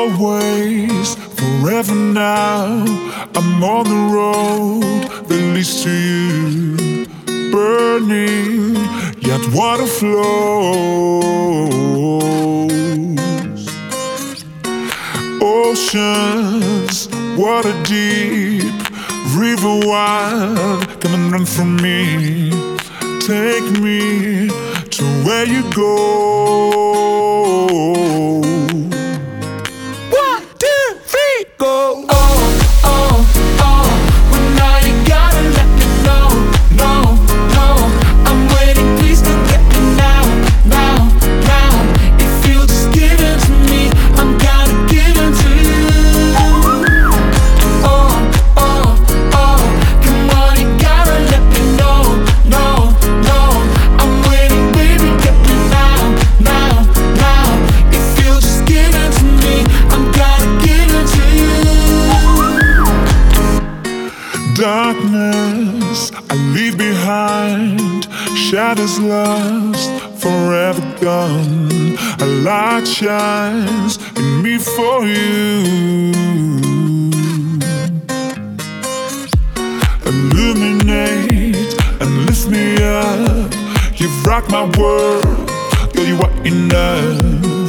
always, forever now. I'm on the road that leads to you, burning, yet water flows. Oceans, water deep, river wide, come and run from me. Take me to where you go. Darkness I leave behind, shadows lost, forever gone. A light shines in me for you. Illuminate and lift me up. You've rocked my world, girl, you are enough.